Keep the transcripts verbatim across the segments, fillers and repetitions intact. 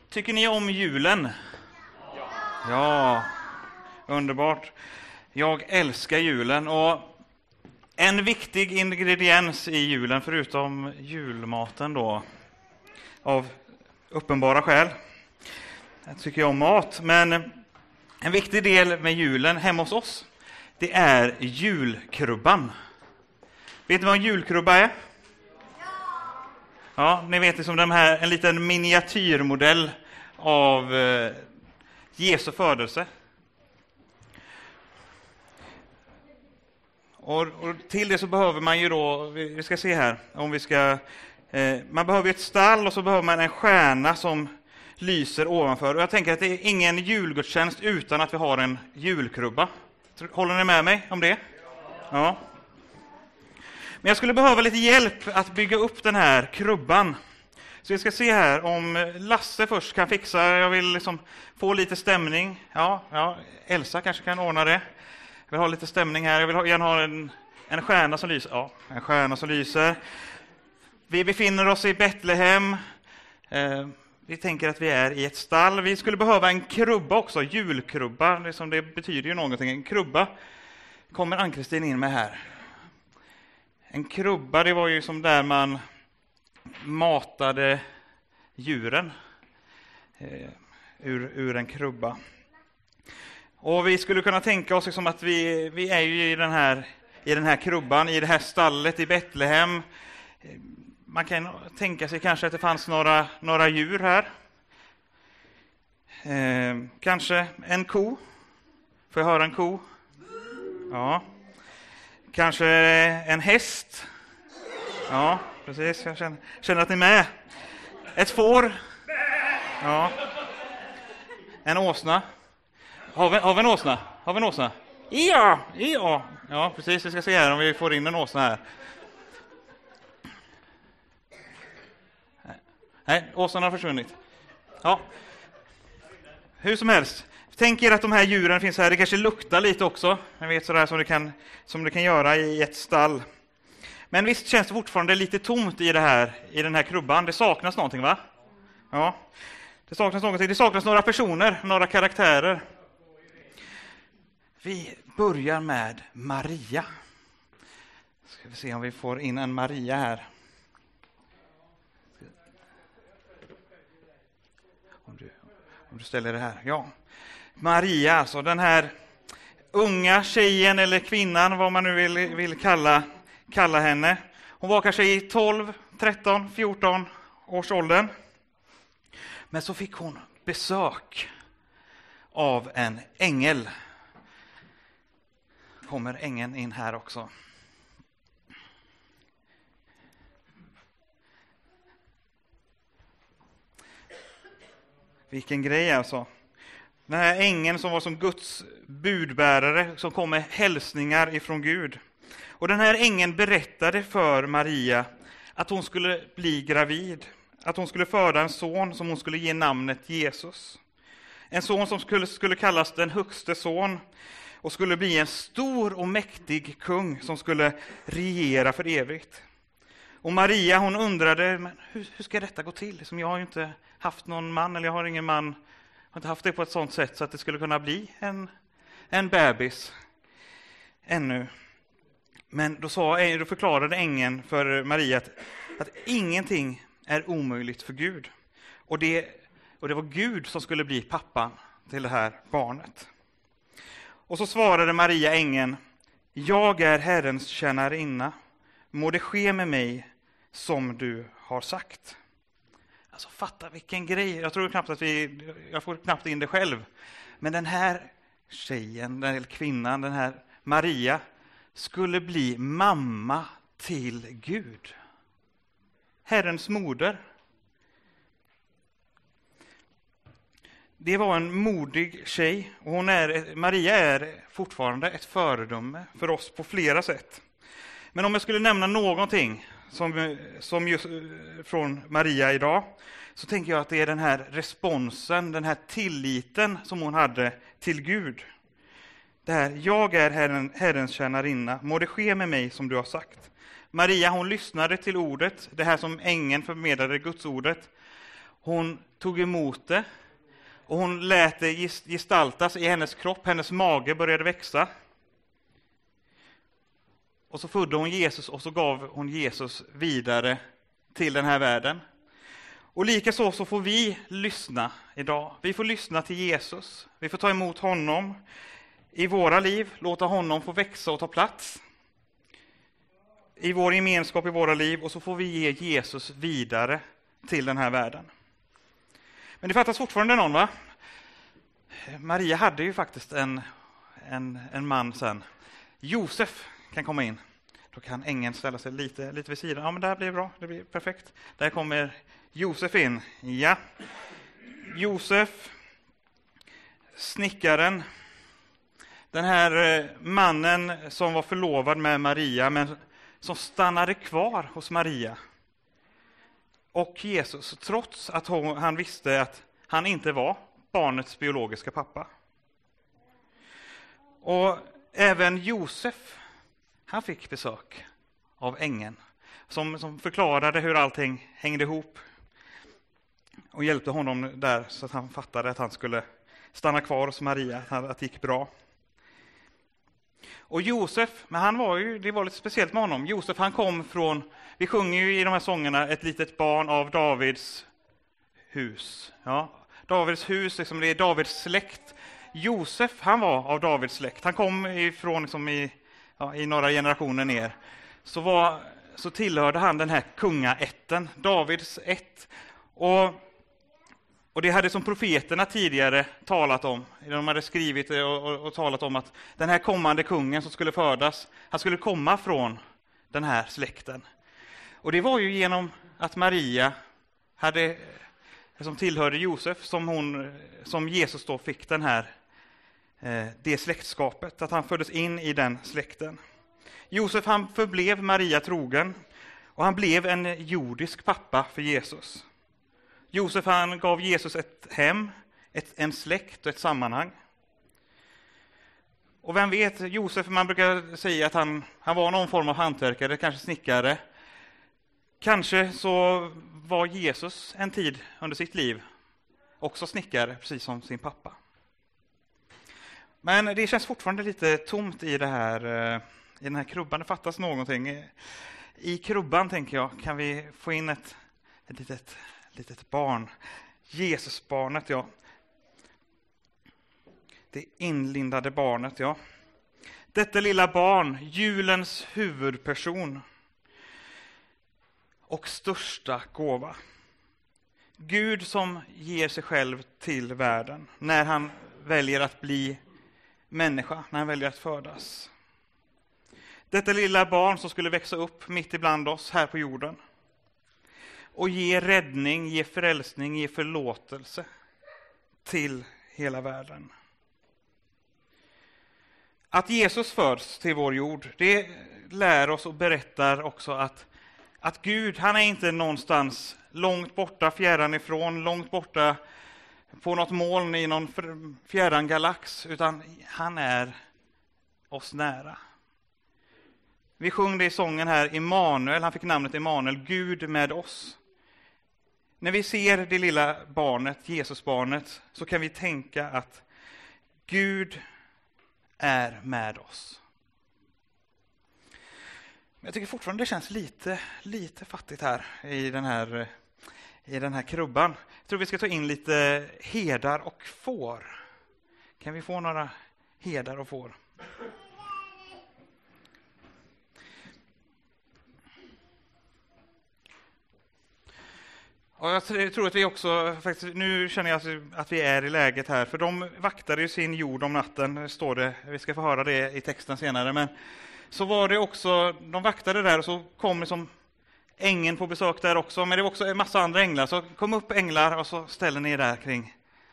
Tycker ni om julen? Ja. Ja, underbart. Jag älskar julen, och en viktig ingrediens i julen, förutom julmaten då, av uppenbara skäl. Jag tycker om mat, men en viktig del med julen hemma hos oss, det är julkrubban. Vet ni vad en julkrubba är? Ja, ni vet liksom de här, en liten miniatyrmodell av eh, Jesu födelse. Och, och till det så behöver man ju då, vi ska se här, om vi ska, eh, man behöver ett stall och så behöver man en stjärna som lyser ovanför. Och jag tänker att det är ingen julgudstjänst utan att vi har en julkrubba. Håller ni med mig om det? Ja. Men jag skulle behöva lite hjälp att bygga upp den här krubban. Så vi ska se här om Lasse först kan fixa. Jag vill liksom få lite stämning. Ja, ja, Elsa kanske kan ordna det. Jag vill ha lite stämning här. Jag vill gärna ha en, en stjärna som lyser. Ja, en stjärna som lyser. Vi befinner oss i Betlehem. Eh, vi tänker att vi är i ett stall. Vi skulle behöva en krubba också. Julkrubba. Det, som det betyder ju någonting. En krubba kommer Ann-Kristin in med här. En krubba, det var ju som där man matade djuren eh, ur, ur en krubba. Och vi skulle kunna tänka oss liksom att vi, vi är ju i den, här, i den här krubban, i det här stallet i Betlehem. Man kan tänka sig kanske att det fanns några, några djur här. Eh, kanske en ko. Får jag höra en ko? Ja. Kanske en häst. Ja, precis. Jag känner, känner att ni är med. Ett får. Ja. En åsna. Har vi, har vi en åsna? Har vi en åsna? Ja, ja. Ja, precis. Vi ska se här om vi får in en åsna här. Nej, åsnan har försvunnit. Ja. Hur som helst. Tänk er att de här djuren finns här. Det kanske luktar lite också. Jag vet sådär som det kan, som det kan göra i ett stall. Men visst känns det fortfarande lite tomt i det här, i den här krubban. Det saknas någonting, va? Ja. Det saknas någonting. Det saknas några personer, några karaktärer. Vi börjar med Maria. Ska vi se om vi får in en Maria här. Om du, om du ställer det här. Ja. Maria, alltså den här unga tjejen eller kvinnan, vad man nu vill, vill kalla, kalla henne. Hon var kanske i tolv, tretton, fjorton års åldern. Men så fick hon besök av en ängel. Kommer ängeln in här också. Vilken grej alltså. Den här ängeln som var som Guds budbärare som kom med hälsningar ifrån Gud. Och den här ängeln berättade för Maria att hon skulle bli gravid. Att hon skulle föda en son som hon skulle ge namnet Jesus. En son som skulle, skulle kallas den högste son och skulle bli en stor och mäktig kung som skulle regera för evigt. Och Maria, hon undrade, men hur, hur ska detta gå till? Som jag har ju inte haft någon man, eller jag har ingen man. Jag har inte haft det på ett sådant sätt så att det skulle kunna bli en, en bebis ännu. Men då, sa, då förklarade ängeln för Maria att, att ingenting är omöjligt för Gud. Och det, och det var Gud som skulle bli pappan till det här barnet. Och så svarade Maria ängeln, jag är Herrens tjänarinna. Må det ske med mig som du har sagt. Alltså fatta vilken grej. Jag tror knappt att vi, jag får knappt in det själv. Men den här tjejen, den här kvinnan, den här Maria skulle bli mamma till Gud. Herrens moder. Det var en modig tjej och hon är, Maria är fortfarande ett föredöme för oss på flera sätt. Men om jag skulle nämna någonting som, som just från Maria idag, så tänker jag att det är den här responsen, den här tilliten som hon hade till Gud. Det här, jag är Herren, Herrens tjänarinna, må det ske med mig som du har sagt. Maria, hon lyssnade till ordet, det här som ängeln förmedlade, Guds ordet. Hon tog emot det och hon lät det gestaltas i hennes kropp. Hennes mage började växa. Och så födde hon Jesus och så gav hon Jesus vidare till den här världen. Och likaså så får vi lyssna idag. Vi får lyssna till Jesus. Vi får ta emot honom i våra liv. Låta honom få växa och ta plats i vår gemenskap i våra liv. Och så får vi ge Jesus vidare till den här världen. Men det fattas fortfarande någon, va? Maria hade ju faktiskt en, en, en man sen. Josef kan komma in. Då kan ängeln ställa sig lite, lite vid sidan. Ja, men det här blir bra. Det blir perfekt. Där kommer Josef in. Ja. Josef, snickaren. Den här mannen som var förlovad med Maria, men som stannade kvar hos Maria och Jesus, trots att hon, han visste att han inte var barnets biologiska pappa. Och även Josef, han fick besök av ängeln som, som förklarade hur allting hängde ihop och hjälpte honom där så att han fattade att han skulle stanna kvar hos Maria, att det gick bra. Och Josef, men han var ju, det var lite speciellt med honom. Josef, han kom från, vi sjunger ju i de här sångerna, ett litet barn av Davids hus. Ja, Davids hus, liksom det är Davids släkt. Josef, han var av Davids släkt. Han kom ifrån liksom i, ja, i några generationer ner. Så, var, så tillhörde han den här kungaätten, Davids ett. Och Och det hade som profeterna tidigare talat om. De hade skrivit och, och, och talat om att den här kommande kungen som skulle födas, han skulle komma från den här släkten. Och det var ju genom att Maria hade, som tillhörde Josef, som, hon, som Jesus då fick den här, eh, det släktskapet, att han föddes in i den släkten. Josef, han förblev Maria trogen och han blev en jordisk pappa för Jesus. Josef, han gav Jesus ett hem, ett, en släkt och ett sammanhang. Och vem vet, Josef, man brukar säga att han, han var någon form av hantverkare, kanske snickare. Kanske så var Jesus en tid under sitt liv också snickare, precis som sin pappa. Men det känns fortfarande lite tomt i, det här, i den här krubban. Det fattas någonting. I krubban, tänker jag, kan vi få in ett, ett litet... litet barn, Jesusbarnet, ja. Det inlindade barnet, ja. Detta lilla barn, julens huvudperson och största gåva. Gud som ger sig själv till världen när han väljer att bli människa, när han väljer att födas. Detta lilla barn som skulle växa upp mitt ibland oss här på jorden. Och ge räddning, ge frälsning, ge förlåtelse till hela världen. Att Jesus föds till vår jord, det lär oss och berättar också att, att Gud, han är inte någonstans långt borta, fjärran ifrån, långt borta på något moln i någon fjärran galax, utan han är oss nära. Vi sjöng det i sången här, Immanuel, han fick namnet Immanuel, Gud med oss. När vi ser det lilla barnet, Jesusbarnet, så kan vi tänka att Gud är med oss. Men jag tycker fortfarande det känns lite, lite fattigt här i den här, i den här krubban. Jag tror vi ska ta in lite herdar och får. Kan vi få några herdar och får? Och jag tror att vi också, faktiskt, nu känner jag att vi är i läget här, för de vaktade ju sin jord om natten, står det, vi ska få höra det i texten senare, men så var det också, de vaktade där och så kom liksom ängeln på besök där också, men det var också en massa andra änglar, så kom upp änglar och så ställer ni där kring.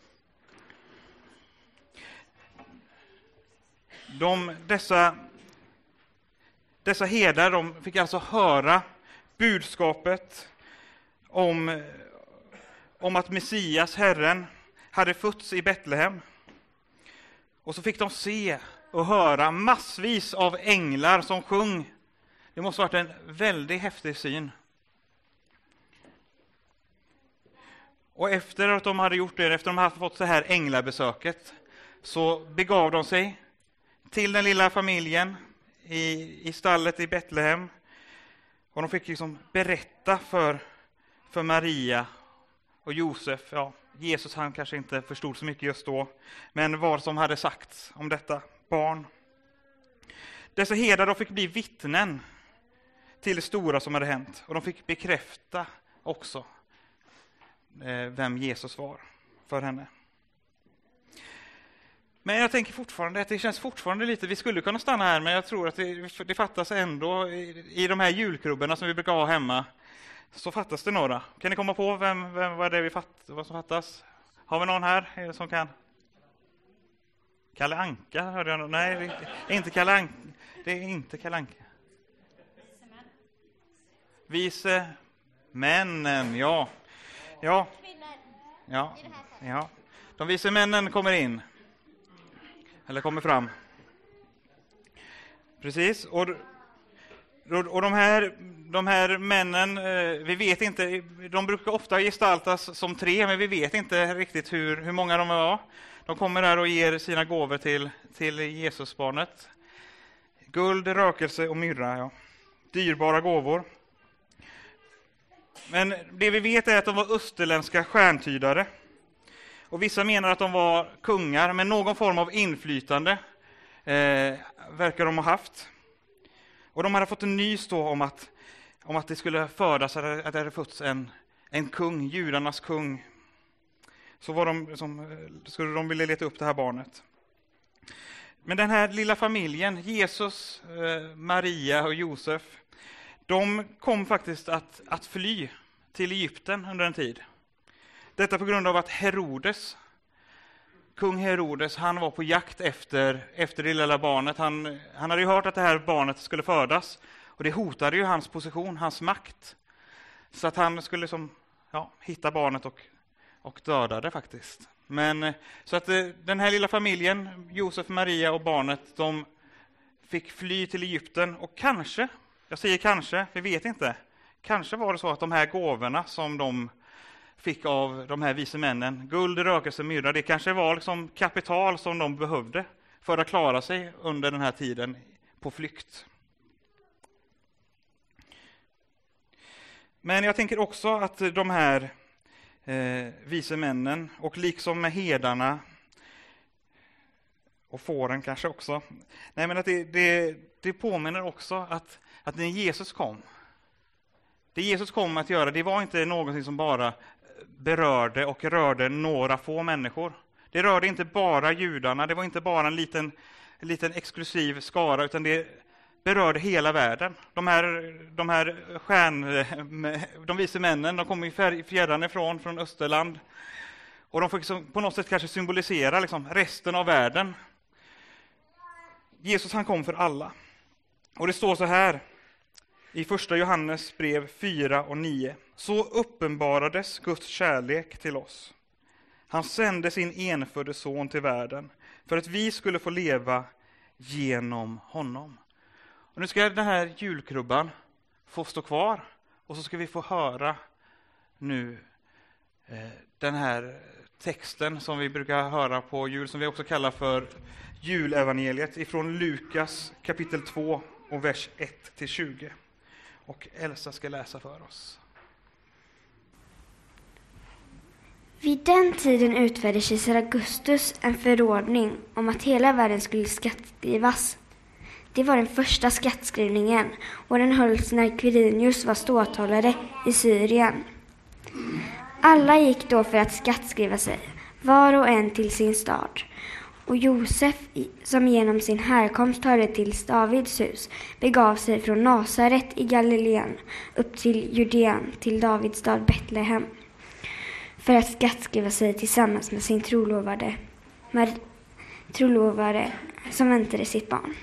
De, dessa, dessa herdar, de fick alltså höra budskapet Om, om att Messias, Herren, hade fötts i Betlehem. Och så fick de se och höra massvis av änglar som sjöng. Det måste ha varit en väldigt häftig syn. Och efter att de hade gjort det, efter att de hade fått så här änglabesöket, så begav de sig till den lilla familjen i, i stallet i Betlehem. Och de fick liksom berätta för, för Maria och Josef. Ja, Jesus han kanske inte förstod så mycket just då, men vad som hade sagts om detta barn. Dessa herdar de fick bli vittnen till det stora som hade hänt. Och de fick bekräfta också eh, vem Jesus var för henne. Men jag tänker fortfarande att det känns fortfarande lite, vi skulle kunna stanna här, men jag tror att det, det fattas ändå i, i de här julkrubborna som vi brukar ha hemma, så fattas det några. Kan ni komma på vem, vem vad, det är vi fatt, vad som fattas? Har vi någon här som kan? Kalle Anka, hörde jag. Nej, det är inte Kalle Anka. Det är inte Kalle Anka. Vise männen, ja. Ja. Ja. Ja. De vise männen kommer in. Eller kommer fram. Precis. Och, och de här de här männen, vi vet inte, de brukar ofta gestaltas som tre, men vi vet inte riktigt hur, hur många de var. De kommer där och ger sina gåvor till, till Jesusbarnet. Guld, rökelse och myrra, ja. Dyrbara gåvor. Men det vi vet är att de var österländska stjärntydare. Och vissa menar att de var kungar, men någon form av inflytande eh, verkar de ha haft. Och de hade fått en nys då om att, om att det skulle födas, att det hade fötts en, en kung, judarnas kung. Så var de, som, skulle de vilja leta upp det här barnet. Men den här lilla familjen, Jesus, eh, Maria och Josef, de kom faktiskt att, att fly till Egypten under en tid. Detta på grund av att Herodes, kung Herodes, han var på jakt efter, efter det lilla barnet. Han, han hade ju hört att det här barnet skulle födas. Och det hotade ju hans position, hans makt. Så att han skulle som, ja, hitta barnet och, och döda det faktiskt. Men så att den här lilla familjen, Josef, Maria och barnet, de fick fly till Egypten. Och kanske, jag säger kanske, vi vet inte. Kanske var det så att de här gåvorna som de fick av de här vise männen, guld, rökelse, myrra, det kanske var liksom kapital som de behövde för att klara sig under den här tiden på flykt. Men jag tänker också att de här eh, vise männen, och liksom med herdarna och fåren kanske också, nej men att det, det, det påminner också att, att när Jesus kom, det Jesus kom att göra, det var inte någonting som bara berörde och rörde några få människor. Det rörde inte bara judarna, det var inte bara en liten, en liten exklusiv skara, utan det berörde hela världen. De här, de här stjärn, de vise männen, de kom ju fjärran ifrån, från Österland. Och de fick liksom på något sätt kanske symbolisera liksom resten av världen. Jesus han kom för alla. Och det står så här i första Johannes brev fyra och nio. Så uppenbarades Guds kärlek till oss. Han sände sin enfödde son till världen för att vi skulle få leva genom honom. Och nu ska den här julkrubban få stå kvar, och så ska vi få höra nu eh, den här texten som vi brukar höra på jul, som vi också kallar för julevangeliet, ifrån Lukas kapitel två och vers ett till tjugo. Och Elsa ska läsa för oss. Vid den tiden utfärdade kejsar Augustus en förordning om att hela världen skulle skattskrivas. Det var den första skattskrivningen, och den hölls när Quirinius var ståthållare i Syrien. Alla gick då för att skattskriva sig, var och en till sin stad. Och Josef, som genom sin härkomst hörde till Davids hus, begav sig från Nasaret i Galileen upp till Judeen, till Davids stad Betlehem, för att skattskriva sig tillsammans med sin trolovade, Mar- trolovade som väntade sitt barn.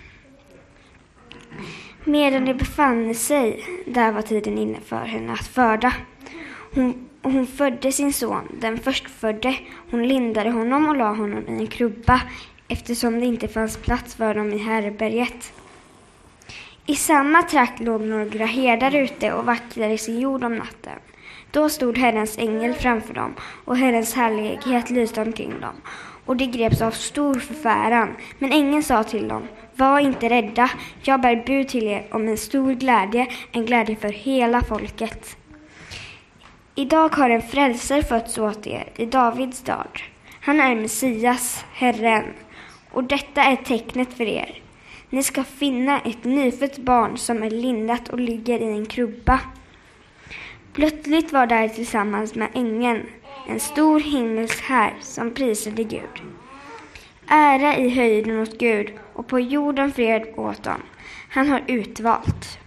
Medan de befann sig där var tiden inne för henne att föda. Hon, och hon födde sin son, den förstfödde. Hon lindade honom och la honom i en krubba, eftersom det inte fanns plats för dem i härbärget. I samma trakt låg några herdar ute och vaktade sin jord om natten. Då stod Herrens ängel framför dem, och Herrens härlighet lyste omkring dem. Och de greps av stor förfäran, men ängeln sa till dem: var inte rädda, jag bär bud till er om en stor glädje, en glädje för hela folket. Idag har en frälsare fötts åt er i Davids stad. Han är Messias, Herren, och detta är tecknet för er. Ni ska finna ett nyfött barn som är lindat och ligger i en krubba. Plötsligt var där tillsammans med ängeln en stor himmelsk här som prisade Gud. Ära i höjden åt Gud och på jorden fred åt dem. Han har utvalt.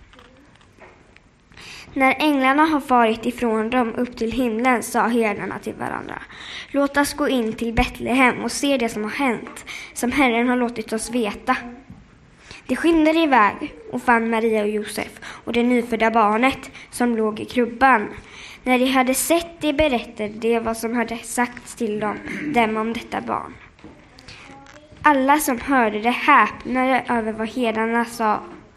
När änglarna har farit ifrån dem upp till himlen sa herdarna till varandra: låt oss gå in till Betlehem och se det som har hänt, som Herren har låtit oss veta. De skyndade iväg och fann Maria och Josef och det nyfödda barnet som låg i krubban. När de hade sett det berättade de vad som hade sagts till dem, dem om detta barn. Alla som hörde det häpnade över vad herdarna sa.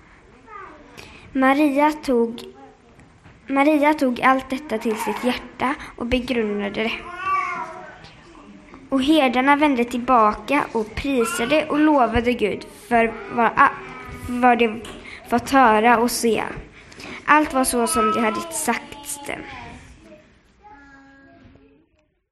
Maria tog, Maria tog allt detta till sitt hjärta och begrundade det. Och herdarna vände tillbaka och prisade och lovade Gud för vad, vad de fått höra och se. Allt var så som de hade sagt dem.